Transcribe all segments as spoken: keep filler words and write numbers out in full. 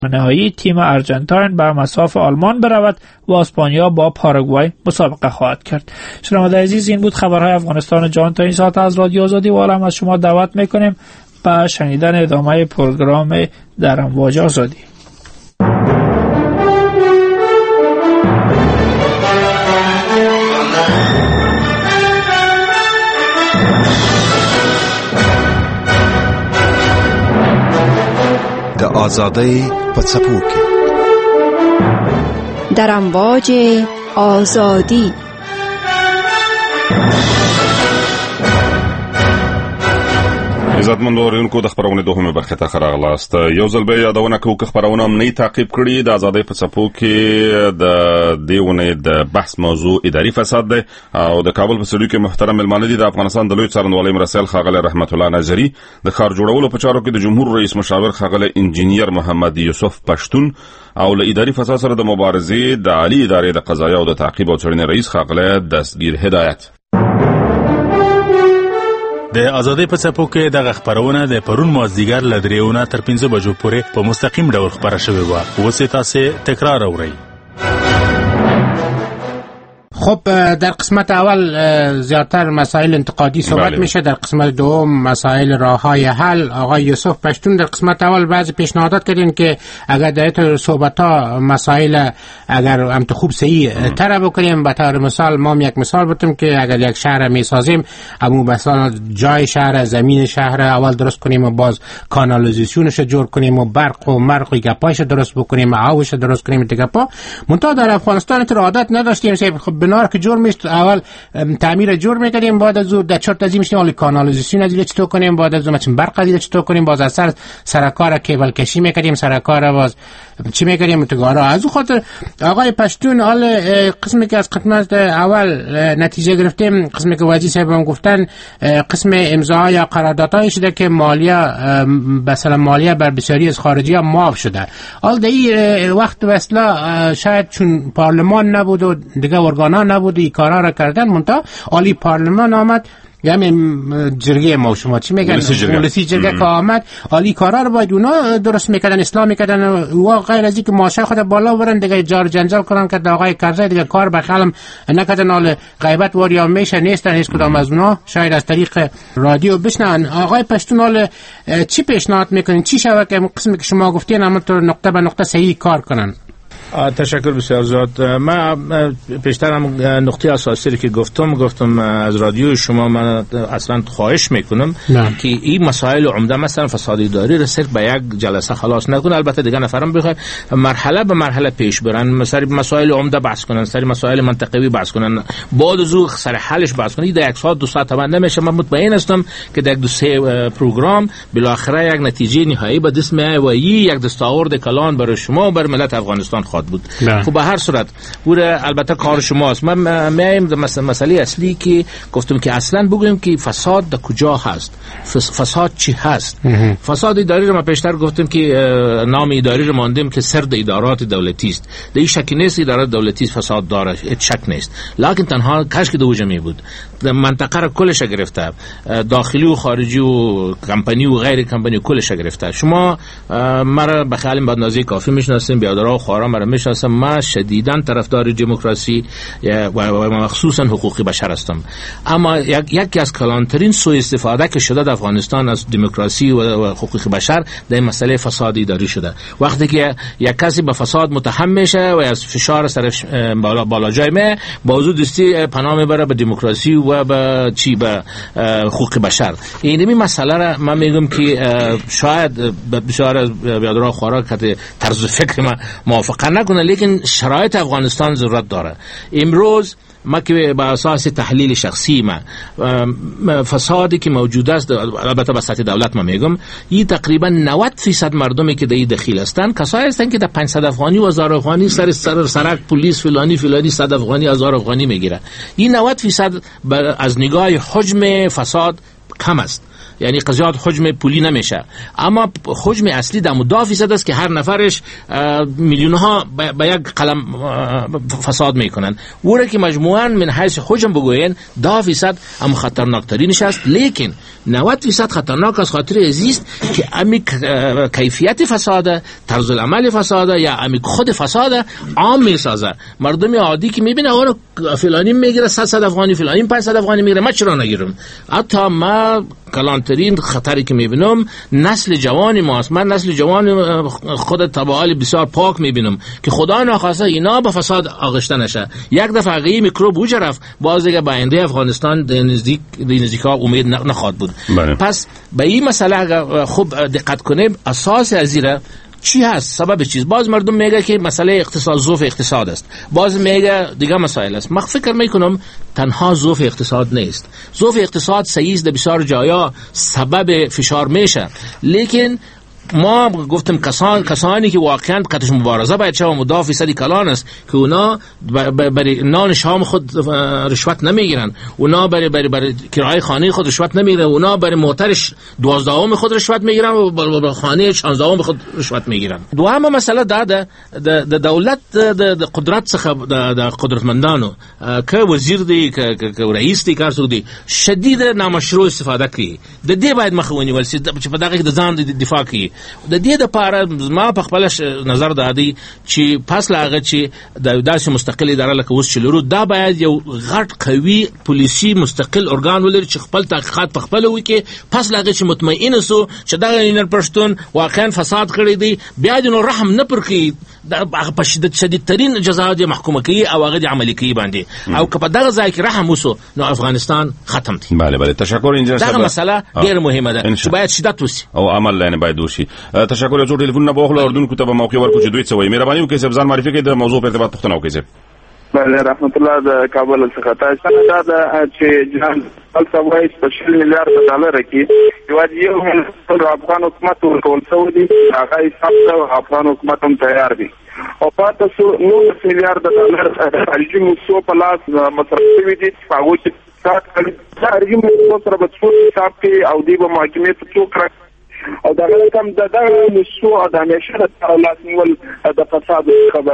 نهایی تیم ارجنتاین به مصاف آلمان برود و اسپانیا با پاراگوای مسابقه خواهد کرد. شنونده عزیز، این بود خبرهای افغانستان جهان تا این ساعت از رادیو آزادی و عالم. از شما دعوت میکنیم به شنیدن ادامه پروگرام در امواج آزادی. د آزادی په څپو کې در امواج آزادی. عزتمن اوریدونکو، د خبرونې دوهمه برخه ته راغلاست. یو ځل به یادونه کوو چې خبرونه هم نه تعقیب کړي. د آزادۍ په څپو کې د دیونه د بحث موضوع اداري فساد دی او د کابل په سړیو کې محترم ملمانه دي د افغانستان د لوی څارنوالۍ مرسل خاغله رحمت الله نظری، د ښار جوړولو په چارو کې د جمهور رئیس مشاور خاغله انجینیر محمد یوسف پښتون او له اداري فساد سره د مبارزې د عالی ادارې د قضایا او د تعقیب او څارنې رئیس خاغله دستگیر هدایت. د آزادۍ په څپو کې د خبرونه د پرون مازدیګر له دریونه تر پنځه بجو پورې په مستقیم ډول خبره شوې و. اوس تاسو تکرار اورئ. خب در قسمت اول زیادتر مسائل انتقادی صحبت میشه، در قسمت دوم مسائل راههای حل. آقای یوسف پشتون در قسمت اول بعضی پیشنهادات کردین که اگر در این صحبت ها مسائل اگر هم تو خوب صحیح تر بکنیم. به طور مثال ما یک مثال بتیم که اگر یک شهر میسازیم، همون مثلا جای شهر، زمین شهر اول درست کنیم و باز کانالیزاسیونش جور کنیم و برق و مرق و گپایش درست بکنیم، آبش درست کنیم دیگه پا. منتها در افغانستان تو عادت نداشتیم. خب بنار که جور میشد اول تعمیر جور میکردیم، بعد از اون در چرت از این میشیم اول کانالیزاسیون از چطور کنیم، بعد از اون مثلا برق از چطور کنیم، باز از سر سرکار کیبل کشی میکردیم، سرکار باز چی میکردیم تگارا. از اون خاطر آقای پشتون حال قسمی که از خدمت اول نتیجه گرفتیم، قسمی که وزیر صاحب هم گفتن، قسم امضاء یا قراردادهای شده که مالیه مثلا مالیه بر بسیاری از خارجی ها معاف شده. حال در این وقت وصله شاید چون پارلمان نبود و دیگه ارگانا نبود این کارا را کردن، منتها عالی پارلمان آمد، یعنی جرگه ما شما چی میگن پلیسی جرگه که آمد، عالی کارا رو باید اونا درست میکردن، اصلاح میکردن و غیر از اینکه ماشه خود بالا برن دیگه جار جنجال کنن که آقای کرزی دیگه کار بخلم نکردن. حال غیبت واریا میشه نیستن هیچ کدام از اونا، شاید از طریق رادیو بشنن. آقای پشتون حال چی پیشنهاد میکنین چی شود که قسمی که شما گفتین همونطور نقطه به نقطه صحیح کار کنن؟ تشکر بسیار زیاد. من پیشتر هم نقطه اساسی که گفتم گفتم از رادیو شما من اصلا خواهش میکنم نه. که این مسائل عمده مثلا فساد اداری را صرف به یک جلسه خلاص نکنه. البته دیگه نفرم بخواد مرحله به مرحله پیش برن، مثلا مسائل عمده بحث کنن، سری مسائل منطقوی بحث کنن، بعد از اون سر حلش بحث کنن. در یک ساعت دو ساعت تمام نمیشه. من مطمئن هستم که در دو سه پروگرام بالاخره یک نتیجه نهایی به دست میاد و یک دستاورد کلان برای شما و بر ملت افغانستان خواهد بود. خب به هر صورت بوده البته کار شماست. من میایم در مسئله اصلی که گفتم که اصلا بگویم که فساد در کجا هست، فساد چی هست. فساد اداری رو ما پیشتر گفتم که نام اداری رو ماندیم که سرد ادارات دولتی است. در این شک نیست ادارات دولتی فساد داره، شک نیست، لکن تنها کشک دو جمعی بود. منطقه را کلش گرفته، داخلی و خارجی و کمپانی و غیر کمپانی کلش گرفته. شما مرا به خیال بدنازی کافی میشناسین، بیادرها و خوارا مرا میشناسن. ما شدیداً طرفدار دموکراسی و مخصوصاً حقوق بشر هستم، اما یک یکی از کلانترین سوء استفاده که شده در افغانستان از دموکراسی و حقوق بشر در مسئله فساد اداری شده. وقتی که یک کسی به فساد متهم میشه و از فشار سرش بالا بالا جای می بازو دستی پناه میبره به دموکراسی و به چی به حقوق بشر. این مسئله را من میگم که شاید بسیار از بیادرها خوارا که طرز فکر ما موافقه نکنه، لیکن شرایط افغانستان ضرورت داره. امروز ما که با اساس تحلیل شخصی ما فسادی که موجود است، البته به سطح دولت ما میگم، این تقریبا نود درصد مردمی که در این دخیل هستند کسایی هستند که در پانصد افغانی و هزار افغانی سر سر سرک پلیس فلانی فلانی صد افغانی هزار افغانی میگیره. این نود درصد از نگاه حجم فساد کم است، یعنی قضیات حجم پولی نمیشه، اما حجم اصلی در دو فیصد است که هر نفرش میلیون ها به یک قلم فساد میکنن. وره که مجموعاً من حیث حجم بگوین دو فیصد هم خطرناک ترینش است، لیکن نود فیصد خطرناک از خاطر ازیست که امی کیفیت فساد، طرز العمل فساد یا امی خود فساد عام میسازه. مردم عادی که میبینه آره فلانی میگیره صد افغانی، فلانی پانصد افغانی میگیره، من چرا نگیرم؟ حتی ما کلانترین خطری که میبینم نسل جوانی ماست. من نسل جوان خود طبعال بسیار پاک میبینم که خدا ناخواسته اینا به فساد آغشته نشه. یک دفعه اگه میکروب وجود رفت باز دیگه به آینده افغانستان در نزدیک در نزدیکا امید نخواهد بود. بله. پس به این مسئله خوب دقت کنیم. اساس ازیره چی هست؟ سبب چیز؟ باز مردم میگه که مسئله اقتصاد، ضعف اقتصاد است، باز میگه دیگه مسائل است. من فکر میکنم تنها ضعف اقتصاد نیست. ضعف اقتصاد سعیز در بسیار جایا سبب فشار میشه، لیکن ما گفتم کسان کسانی که واقعا قطعش مبارزه باید شما مدافع فیصدی کلان است که اونا برای نان شام خود رشوت نمیگیرن، اونا برای برای برای کرایه خانه خود رشوت نمیگیرن، اونا برای موترش دوازدهم خود رشوت میگیرن و برای خانه شانزدهم خود رشوت میگیرن. دوام مسئله داده د دولت د قدرت څخه د قدرتمندانو که وزیر دی که رئیس دی کار سودی شدید نامشروع استفاده کوي، د دې باید مخاوني ولسی چې په دغه د ځان دفاع کوي. د دې د پاره ما په خپل نظر دادی چې پس لاغه چې د داسې مستقل اداره لکه اوس چلورو دا باید یو غټ قوي پولیسي مستقل ارګان ولري چې خپل تحقیقات په خپل وکي. پس لاغه چې مطمئن سو چې دا نن پښتون واقعا فساد کړی دی، بیا د رحم نه پرکی په شدت شدید ترین جزاء محکومه کوي او هغه د عملي کوي باندې، او که په دغه ځای کې رحم وسو نو افغانستان ختم دی. بله بله تشکر انجینر صاحب. دا مسله ډیر مهمه ده چې باید شدت وسی او عمل لنه باید وشي. تشکر. یو څو ټلیفون به خپل اردن کو ته موقع ورکو چې دوی څه وایي. مهرباني وکړئ ځان معرفي کړئ، د موضوع په ارتباط پوښتنه وکړئ. بله رحمت الله د کابل څخه تاسو دا د چې جان الفوای سپیشل میلیارډ ډالر کې یو یو افغان حکومت ورکول شوی دی، هغه حساب افغان حکومت هم تیار دی او پاتې سو نو میلیارډ ډالر خارجي مسو په لاس مصرف شوی دي. هغه چې سات کړي خارجي مسو سره به څو حساب کې او دی به محکمې ته څوک او دا کوم د دغه مسو د نشه د لاسنیول د فساد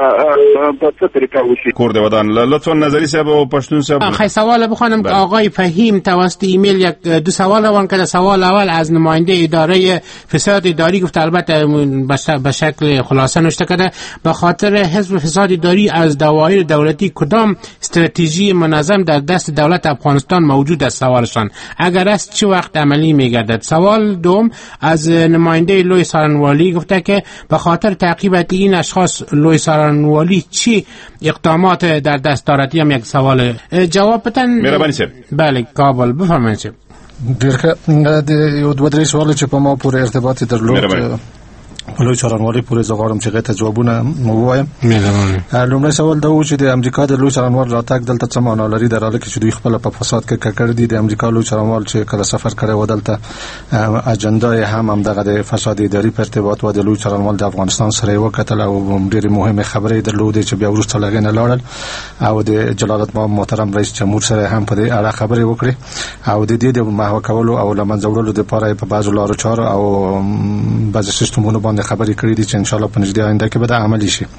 په څه طریقه وشي. کور دی ودان لطفا نظری صاحب او پښتون صاحب خیلی سوال بخوانم که آقای فهیم توسط ایمیل یک دو سوال روان کرده. سوال اول از نماینده اداره فساد اداری گفت، البته به شکل خلاصه نوشته کرده به خاطر حزب فساد اداری از دوایر دولتی کدام استراتژی منظم در دست دولت افغانستان موجود است؟ سوالشان اگر است چه وقت عملی میگردد؟ سوال دوم از نماینده لوی سارنوالی گفته که به خاطر تعقیب این اشخاص لوی سارنوالی چی اقدامات در دست دارد؟ هم یک سوال جواب بدن. مهرباني صاحب. بله کابل بفرمایید صاحب. ډېر یو دوه درې سوال چې په ما پورې ارتباط درلود په لوی څارنوالۍ پورې زه غواړم چې هغې ته ځوابونه ووایم. لومړی سوال دا و چې د امریکا د لوی څارنوال راتګ دلته څه معنا لري، در حاله کې چې دوی خپله په فساد کې ککړ دي. د امریکا لوی څارنوال چې کله سفر کړی و دلته اجنډا یې هم همدغه د فساد اداري په ارتباط و. د لوی څارنوال د افغانستان سره یې وکتل او ډېرې مهمې خبرې یې درلودې چې بیا وروسته له هغې نه لاړل او د جلالت مآب محترم رئیس جمهور سره هم په دې اړه خبرې وکړې او د دې د محوه کولو او له منځه وړلو دپاره یې په بعضو لارو چارو او بعضې سیستمونو باندې خبرې کړې دي چې ان شاء الله په نږدې آینده کې به دا عملي شي.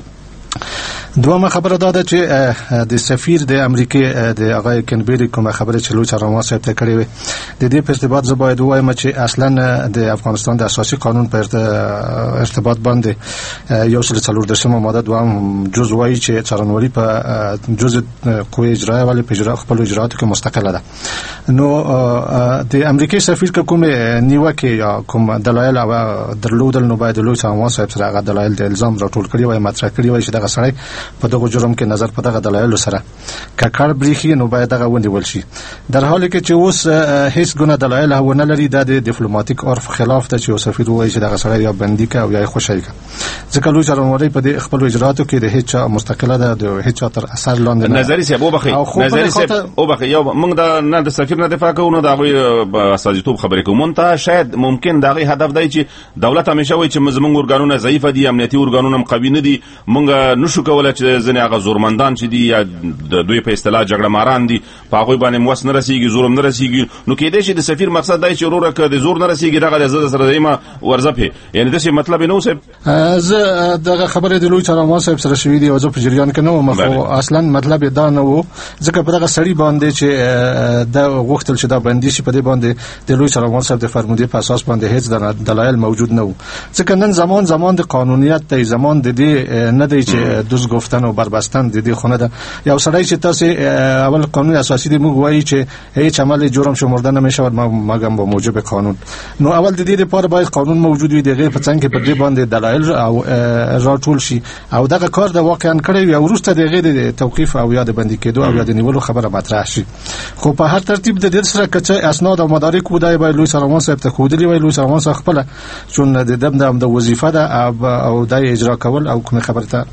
دومره خبره دا ده چې د سفیر د امریکای د آقای کنبری کومه خبره چې لوی څارنوال صاحب ته کړې وي د دې په ارتباط زه باید ووایم چې اصلا د افغانستان د اساسي قانون په ارتباط باندې یو سل څلور دسمه ماده دوم جز وایي چې څارنوالي په جز قوه اجرایه ولی په اجرا خپل اجراتو کې مستقله ده. نو د امریکای سفیر کومه نیوکه یا کوم دلایل او درلودل نو باید لوی څارنوال صاحب سره هغه دلایل د الزام راټول کړي وای مطرح کړي وای چې دغه سړی په دغه جرم کې نظر په دغه دلایل سره ککړ بریخي نو باید دغه ونیول شي، در حالی کې چې اوس هیڅ ګونه دلایل ونه لري. د ډیپلوماټیک عرف خلاف ده چې سفیر وایي چې دغه سړی یا بندي کا او یا خوشی کا، ځکه لوی څارنوالۍ په خپل اجراتو کې د هیڅ مستقله ده د هیڅ تر اثر لاندې نه. نظری صاحب وبخي نظری صاحب وبخي یو موږ د نه د سفیر نه دفاع کوو، نه د هغه اساسیتوب خبرې کوو. مونته شاید ممکن دغه هدف دی چې دولت همیشه وایي چې زموږ ورګانونه ضعیف دي، امنیتي ورګانونه قوي نه دي، موږ نشو کولای بل چې ځنې هغه زورمندان چې دي یا د دوی په اصطلاح جګړه ماران دي په هغوی باندې موس نه رسیږي، زور نه رسیږي، نو کېدای شي د سفیر مقصد دی چې وروره که د زور نه رسیږي دغه زه سره دیمه ورځه پې، یعنې داسې مطلب یې نه و صاحب؟ زه دغه خبرې د لوی څارنوال صاحب سره شوي دي او زه په جریان کې نه وم، خو اصلا مطلب یې دا نه و، ځکه په دغه سړي باندې چې دا غوښتل چې دا بندي شي، په دې باندې د لوی څارنوال صاحب د فرمودې په اساس باندې هیڅ دلایل موجود نه و، ځکه نن زمان زمان د قانونیت دی، زمان د دې نه دی چې دوز گفتن او بربستن د دې خونه ده. یو سړی چې تاسو اول قانون اساسی دی موږ وایي چې هیڅ عمل جرم شمرده نمیشود مګر با موجب قانون، نو اول د دې لپاره باید قانون موجود وي، دغه په څنګه په دې باندې دلایل او راټول شي او دغه کار د واقعا کړی وي او وروسته دغه د توقيف او یا د بندي کېدو او یا د نیولو خبره مطرح شي. خو په هر ترتیب د دې سره کچه اسناد او مدارک ودای باید لوی څارنوال صاحب ته خودلی وي، لوی څارنوال صاحب خپل چون د دم د وظیفه ده او د اجرا کول او کوم خبره ته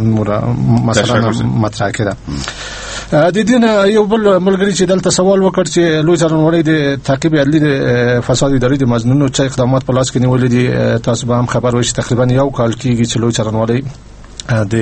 مثلا مطرح کړه. د دې نه یو بل ملګری چې دلته سوال وکړ چې لوی څارنوالۍ د تعقیب عدلي د فساد اداري د مزنونو چې اقدامات په لاس کې نیولې دي، تاسو به هم خبر وئ چې تقریبا یو کال کېږي چې لوی څارنوالۍ د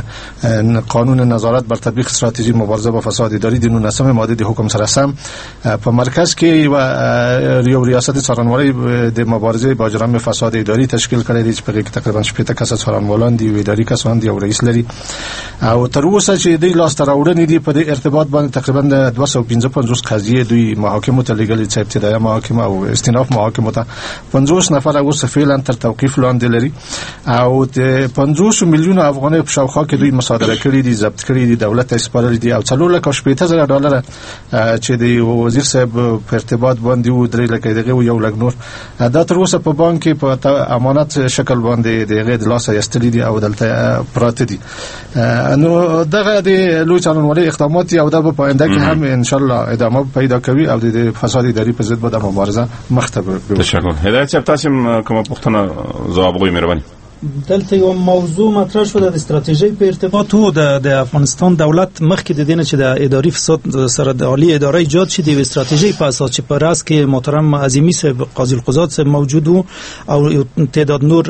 قانون نظارت بر تطبیق استراتژی مبارزه با فساد اداری د نولسم ماده د حکم سره سم په مرکز کې و یو ریاست څارنوالۍ د مبارزه با جرم فساد اداری تشکیل کړی دی چې په کې تقریبا شپږ کس څارنوالان دي، اداري کسان دي او رئیس لري، او تر اوسه چې د لاس تر وړاندې دي په دې ارتباط باندې تقریبا دوه سوه پنځه پنځوس قضیه دوی محاکمو ته لګلې چې ابتدایي محاکم او استیناف محاکم ته پنځوس نفر اوس فعلا تر توقيف لاندې لري او د پنځوس میلیون افغانۍ په شاوخوا کې دوی مصادره کړي دي، ضبط کړي دي، دولت ته سپارلي دي او څلور لک شپږ زره ډالر چې د وزیر صاحب په ارتباط باندې و درې لک دغه یو لک نور دا تر اوسه په بانک کې په امانت شکل باندې دغه د لاس ایستلي دي او دلته پراته دي. نو دغه د لوی څارنوالۍ اقدامات او د په آینده کې هم ان شاء الله ادامه پیدا کوي او د فساد اداري په ضد به د مبارزه مخ ته وړي. تشکر. هدایت صاحب تاسو کومه پوښتنه ځواب غوښتئ مهرباني؟ دلته یو موضوع مطرح شو د استراتیژي په ارتباط او د د افغانستان دولت مخکې د دینه چې د اداري فساد سره د عالی اداره ایجاد شي د استراتیژي په اساس چې پر راس کې محترم عظیمی صاحب قاضی القضات صاحب موجود او تعداد نور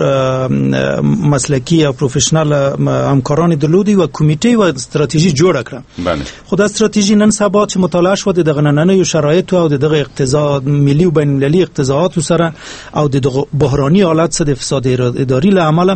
مسلکی او پروفیشنل همکاران درلودي او کمیټه او استراتیژي جوړ کړه. بله. خو د استراتیژي نن سبا چې مطالعه شو د غنننه شرایط او د دغه اقتصاد ملي او بین المللي اقتصادات سره او د بحراني حالت سره د فساد اداري له عمله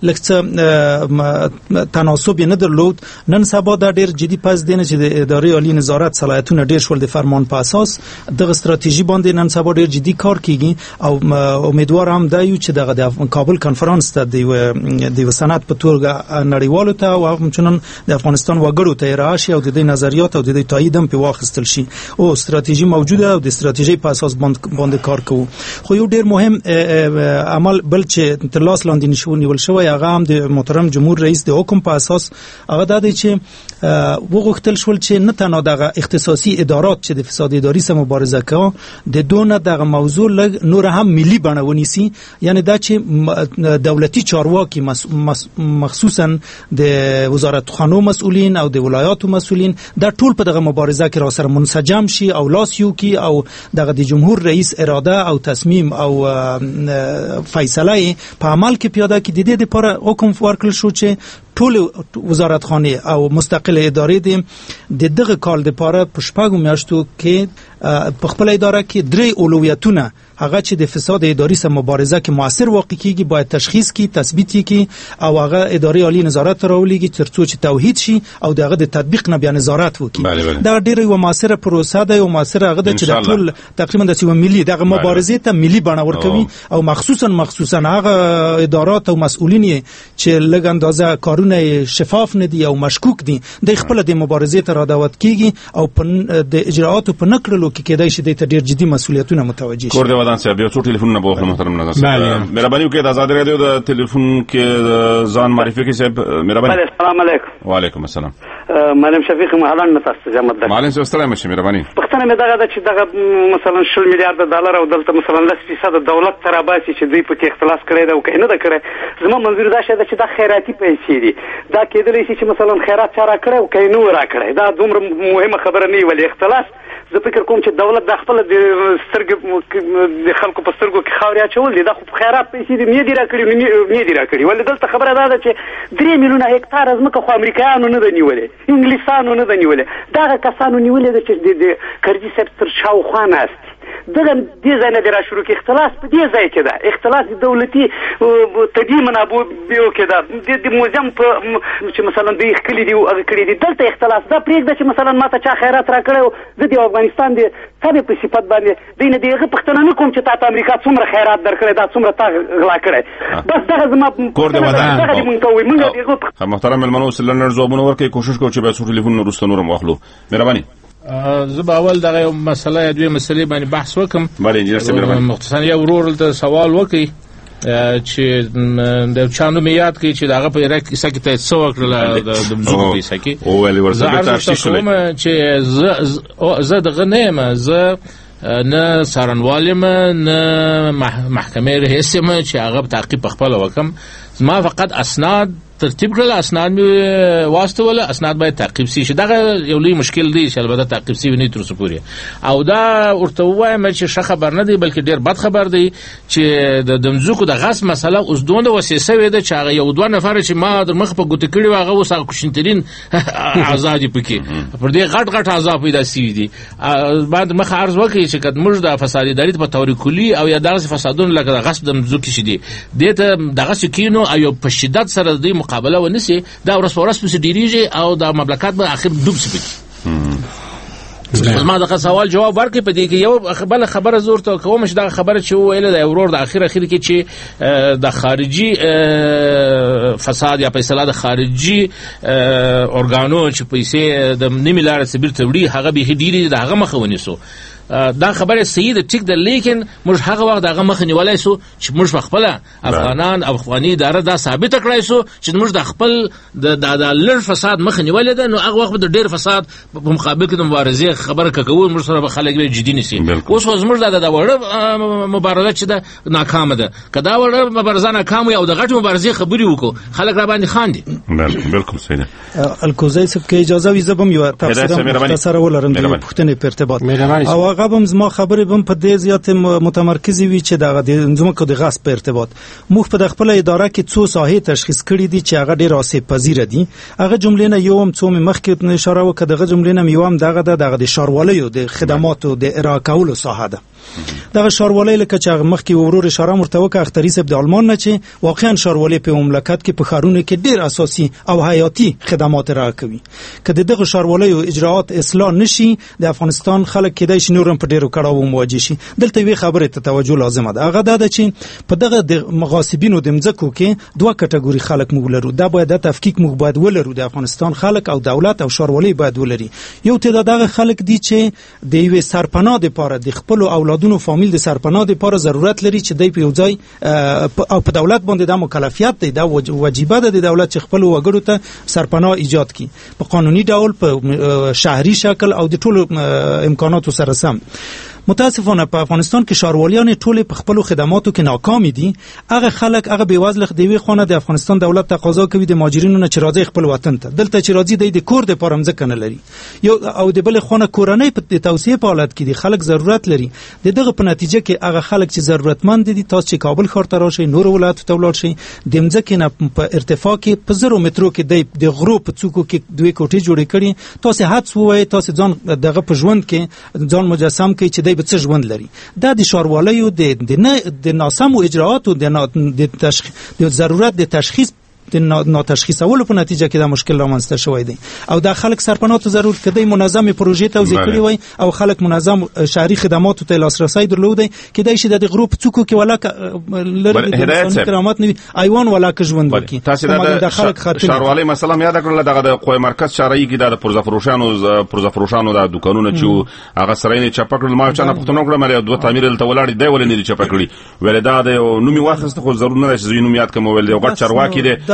لکه تناسب نه درلود. نن سبا دا ډیر جدي پس دینه چې د ادارې عالی نظارت صلاحیتونه ډیر شول د فرمان په اساس دغه استراتیژي باندې نن سبا ډیر جدي کار کیږي او امیدوار هم دا یو چې دغه د کابل کانفرنس ته د د سند په توګه نړیوالو ته او همچنان د افغانستان وګړو ته راشي او د دې نظریات او د دې تایید هم په واخستل شي او استراتیژي موجوده او د استراتیژي په اساس باندې کار کوو. خو یو ډیر مهم عمل بل چې تر لاس لاندې نشو نیول شوی هغه هم د محترم جمهور رئیس د حکم په اساس هغه د دې چې وغوښتل شول چې نه تنها دغه اختصاصي ادارات چې د فساد اداري سره مبارزه کوي د دونه دغه موضوع لګ نور هم ملي بڼه ونیسي، یعنی دا چې دولتي چارواکي مخصوصا د وزارتخانو مسؤلین او د ولایاتو مسؤلین دا ټول په دغه مبارزه کې را سره منسجم شي او لاس یو کی او دغه د جمهور رئیس اراده او تصمیم او فیصله په عمل کې پیاده کې د دې لپاره حکم ورکړل شو چې ټول وزارتخانه او مستقل ادارې دي د دغه کال لپاره په شپږو میاشتو کې په خپل اداره کې درې اولویتونه هغه چې د فساد اداري سره مبارزه کې موثر واقع کیږي باید تشخیص کی، تثبیت کی او هغه اداري عالی نظارت راولېږي ترڅو چې توحید شي او دغه د تطبیق نه بیا نظارت وکړي. دا ډېر یو موثره پروسه ده او موثره هغه چې د ټول تقریبا د سیمه ملي دغه مبارزې ته ملي بڼه ورکوي او مخصوصا مخصوصا هغه ادارات او مسؤلین چې لږ اندازه کارونه شفاف نه دي او مشکوک دي د خپل د مبارزې ته را دعوت کیږي او د اجراءاتو په نکړلو کې کېدای شي د ډېر جدي مسؤلیتونه متوجه شي. ودان صاحب یو څو ټلیفون نه بوخه محترم نظر صاحب مهرباني وکړئ د آزاد رادیو د ټلیفون کې ځان معرفي کړئ صاحب مهرباني. السلام علیکم. وعلیکم السلام. معلم شفیق محلان متاسفه مدد معلم صاحب ستړی مشه مهرباني. پښتنه مې دغه چې دغه مثلا شل میلیارډ ډالر او دلته مثلا لس فیصد دولت تر اباسي چې دوی په کې اختلاس کړی دا او کنه دا کړی زما منظور دا شه چې دا خیراتي پیسې دي دا کېدلی شي چې مثلا خیرات چاره کړی او کینو را کړی دا دومره مهمه خبره نه ویل اختلاس. زه فکر کوم چې دولت د خپل د سترګې د خلکو په سترګو کې خاورې اچول دي. دا خو خیرات پیسې دي، مې دي راکړي مې دي راکړي. ولې دلته خبره دا ده چې درې میلیونه هکتار ځمکه خو امریکایانو نه ده نیولې، انګلیسانو نه ده نیولې، دغه کسانو نیولې ده چې د کرزي صاحب تر شاوخوا ناست دغه دې ځای نه دی را شروع کې. اختلاس په دې ځای کې ده، اختلاس د دولتي طبیعي منابعو کې ده، د موزیم په چې مثلا دوی ښکلي دي هغه کړي دي، دلته اختلاس ده. پرېږده چې مثلا ما ته چا خیرات را کړی و، زه د افغانستان د تبې په صفت باندې دوی نه د هغه پوښتنه نه کوم چې تا ته امریکا څومره خیرات درکړی، دا څومره تا غلا کړی. بس دغه زما کور د ودان دغه دې مونږ کوو. مونږ د هغه محترم مېلمنو سلنر ځوابونه ورکوي، کوشش کوو چې به څو ټلیفون وروسته نور هم واخلو. مهرباني. زه به اول دغه یو مسله یا دوی مسلې باندې بحث وکم. بله انجینر صاحب مهرباني. مختصراً یو ورور ته سوال وکړي چې د چانو مې یاد کړي چې دغه په عراق کیسه کې ته څه وکړله د مځکو په کیسه کې. او ولې ورسره تاسو شولې چې زه زه دغه نه یم، زه نه څارنوال یم، نه محکمې رئیس یم چې هغه تعقیب په خپله وکم. ما فقط اسناد ترتیب کړل، اسناد مې واستول، اسناد باید تعقیب شي. دغه یو لوی مشکل دی چې البته تعقیب شي نه تر څو پورې. او دا ورته وایم چې ښه خبر نه دی بلکې ډیر بد خبر دی چې د دمزوکو د غصب مسله اوس دومره وسیسه وې ده چې هغه یو دوه نفر چې ما در مخ په ګوته کړي هغه اوس هغه کوشنترین آزاد پکې پر دې غټ غټ آزاد پیدا شي دي. بعد مخ عرض وکړي چې کله موږ د فساد اداري په تور کلی او یا دغه فسادونه لکه غصب دمزوکي شي دي دته دغه سکینو او په شدت سره د مقابله ونسی دا ورس ورس په ډیریږي او د مملکت به اخر ډوب سي. ما دغه سوال جواب ورکړي په دې کې یو خبره خبره زور ته کوم چې دا خبره چې ویل د اورور د اخر اخر کې چې د خارجي فساد یا پیسې د خارجي اورګانو چې پیسې د نیمه لار سبیر توړي هغه به ډیری دغه مخه ونیسو. دا خبره صحیح ده ټیک ده، لیکن موږ هغه وخت دغه مخ نیولای سو چې موږ خپل افغانان او افغاني اداره دا ثابت کړای سو چې موږ د خپل د لړ فساد مخ نیولای ده. نو هغه وخت د ډیر فساد په مقابل کې د مبارزې خبره کوو، موږ سره به خلک به جدي نشي. اوس موږ د وړه مبارزه چې ده ناکامه ده، کدا وړه مبارزه ناکام او د غټ مبارزې خبري وکړو خلک را باندې خاندي. بالکل صحیح ده. الکوزی صاحب که اجازه وي زبم یو تفصیل مختصر ولرم د پښتنې په ارتباط او هغه هم زما خبرې بم په دې زیات متمرکزې وي چې دغه د زموږ د غصب په ارتباط موږ په خپل اداره کې څو ساحې تشخیص کړې دي چې هغه ډېر آسیب پذیر دي. هغه جملې نه یو هم څو مخکې اشاره وکړه، دغه جملې نه یو هم دغه دغه د شاروالۍ د خدماتو د ارائه کولو ساحه ده. دغه شاروالۍ لکه چې مخکې ورور اشاره مرته وکړه اختری صاحب د آلمان نه چې واقعا شاروالۍ په مملکت کې په ښارونو کې ډېر اساسي او حیاتي خدمات ارائه کوي. که دغه شاروالۍ او اجراءات اصلاح نشي د افغانستان خلک کېدای شي نورم په ډېرو کړهو مواجه شي. دلته وی خبره ته توجه لازمه ده، هغه دا ده چې په دغه د مغاصبینو د مځکو کې دوه کټګوري خلک موږ لرو. دا باید د تفکیک موږ باید ولرو، د افغانستان خلک او دولت او شاروالۍ باید ولري. یو تعداد هغه خلک دي چې د یوې سرپناه لپاره د خپل اولادونو فامیل د سرپناه لپاره ضرورت لري چې دوی په یو ځای او په دولت باندې د مکلفیت دی، دا واجبه ده د دولت چې خپل وګړو ته سرپناه ایجاد کړي په قانوني ډول په شهري شکل او د ټولو امکاناتو سره سم. متاسفانه په افغانستان کې شاروالیان ټول په خپل خدماتو کې ناکام دي. هغه خلک هغه بیوزله دیوي خونه د افغانستان دولت تقاضا کوي د ماجرینو نه چې راځي خپل وطن ته، دلته چې راځي د کور د پاره مځکه نه لري یو او د بل خونه کورنۍ په توسعه په حالت کې دي. خلک ضرورت لري دغه په نتیجه کې هغه خلک چې ضرورتمند دي تاسو چې کابل ښار ته راشي نور ولایت ته ولاړ شي د مځکې نه په ارتفاع کې په زرو مترو کې د غرو په څوکو کې دوی کوټې جوړې کړي. تاسو حدس ووایي تاسو ځان دغه په ژوند کې ځان مجسم کړئ چې دای به څه ژوند لري. دا د شاروالیو د نه د ناسمو اجراءاتو د تشخیص د ضرورت د تشخیص د ناتشخیصولو په نتیجه کې دا مشکل رامنځته شوی دی. او دا خلک سرپناه ته ضرورت کړي منظم پروژې توزیع کړي وای او خلک منظم شهري خدماتو ته لاسرسي درلودي کېدای شي د غروپ څوک کې ولاک لري د انساني کرامت نه ایوان ولاک ژوند وکړي. تاسو د خلک شاروالۍ مثلا یاد کړل دغه د قوی مرکز شارعي کې د پرزفروشانو پرزفروشانو د دکانونو چې هغه سره نه چپکړل ما چانه پښتنو کړم مله دوه تعمیر ته ولاړ دی ولې نه چپکړي ولې دا د نومي واخست خو ضرور نه شي نوم یاد کوم ولې غټ چرواکي دی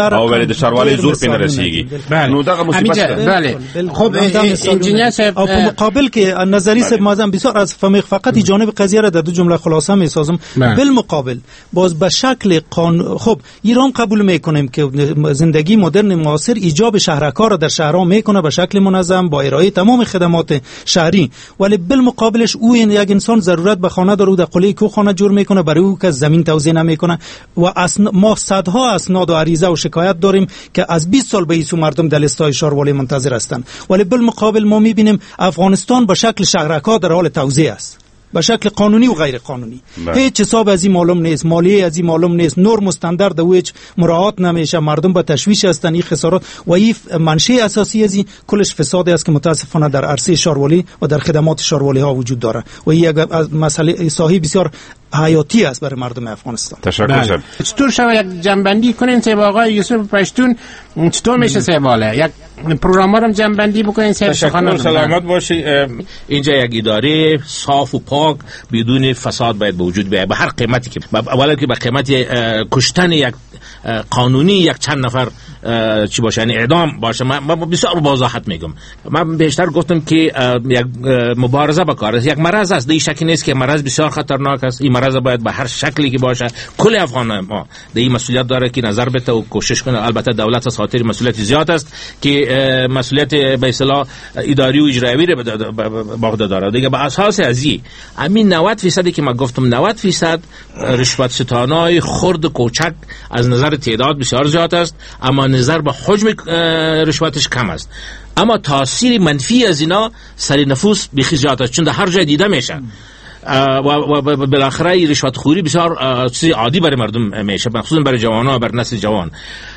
زهر او ولی د شاروالۍ زور پې نه رسیږي. نو دغه مصیبت بله. خب انجینیر صاحب او په مقابل کې نظری صاحب مازم بسیار از فهمی فقط جانب قضیه را در دو جمله خلاصه می سازم. بالمقابل باز به شکل قانون خب ایران قبول میکنیم که زندگی مدرن معاصر ایجاب شهرکار را در شهرها میکنه به شکل منظم با ارائه تمام خدمات شهری، ولی بالمقابلش او این یک انسان ضرورت به خانه داره و در قله کو خانه جور میکنه، برای او که زمین توزیع نمیکنه و اسن... ما صدها اسناد و عریضه و شکایت داریم که از بیست سال به ایسو مردم در لیست‌های شاروالی منتظر هستند، ولی بالمقابل ما میبینیم افغانستان به شکل شهرکار در حال توزیع است، به شکل قانونی و غیر قانونی. هیچ حساب از این معلوم نیست، مالیه از این معلوم نیست، نرم استاندارد و هیچ مراعات نمیشه، مردم به تشویش هستند، این خسارات و این منشأ اساسی از این کلش فسادی است که متاسفانه در عرصه شاروالی و در خدمات شاروالی ها وجود داره و این یک مسئله ساحی بسیار حیاتی است برای مردم افغانستان. تشکر. چطور شما یک جنبندی کنین سه آقای یوسف پشتون چطور میشه سه باله یک پروگرام رو جنبندی بکنین سه تشکر. سلامت باشی. اینجا یک اداره صاف و پاک بدون فساد باید به وجود بیاید به هر قیمتی که اولا که به قیمت کشتن یک قانونی یک چند نفر چی باشه یعنی اعدام باشه. من بسیار وضاحت میگم، من بیشتر گفتم که یک مبارزه بکار است، یک مرض است، دیگه شکی نیست که مرض بسیار خطرناک است. این مرض باید به هر شکلی که باشه کل افغان ما دیگه مسئولیت داره که نظر بده و کوشش کنه. البته دولت از خاطر مسئولیت زیاد است که مسئولیت به اصطلاح اداری و اجرایی رو به عهده داره. دیگه به اساس از این همین نود فیصدی که من گفتم نود فیصد رشوت ستانای خرد کوچک از نظر تعداد بسیار زیاد است، اما نظر به حجم رشوتش کم است. اما تاثیر منفی از اینا سر نفوس بخی زیاد است، چون در هر جای دیده میشه و و بالاخره رشوت خوری بسیار چیز عادی برای مردم میشه، خصوصا برای جوانان و بر نسل جوان.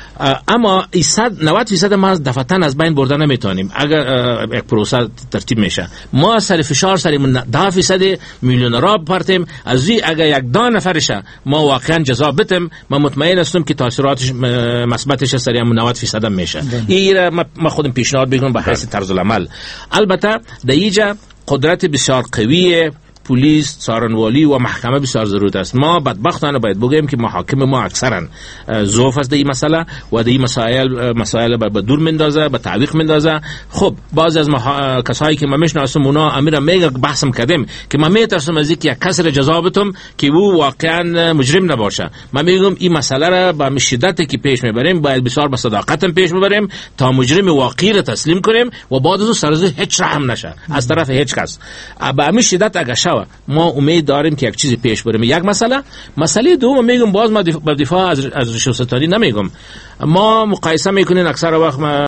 اما نود فیصد ما از دفعتن از بین بردن نمیتونیم اگر یک پروسه ترتیب میشه. ما سر فشار سرمون ده فیصد میلیونرها بپرتیم از این اگر یک ده نفرشه ما واقعا جزا بتیم، من مطمئن هستم که تاثیراتش مثبتش سر همون نود فیصد میشه. این ما خودم پیشنهاد میکنم به حیث طرز العمل. البته در اینجا قدرت بسیار قویه پلیس، سارنوالی و محکمه بسیار ضرورت است. ما بدبختانه باید بگیم که محاکم ما اکثرا ضعف است در این مسئله و در این مسائل مسائل به دور مندازه، به تعویق مندازه. خب بعضی از مح... کسایی که ما میشناسم اونا امیر میگه بحثم کردیم که من میترسم از اینکه یک کسر جزا بتم که او واقعا مجرم نباشه. من میگم این مسئله را با شدتی که پیش میبریم باید بسیار با صداقت پیش ببریم تا مجرم واقعی را تسلیم کنیم و بعد از اون سرزو هیچ رحم نشه از طرف هیچ کس. با همین شدت اگه ما امید داریم که یک چیزی پیش بریم. یک مسئله مسئله دوم میگم باز ما با دفاع از از رشوت ستانی نمیگم. ما مقایسه میکنین اکثر وقت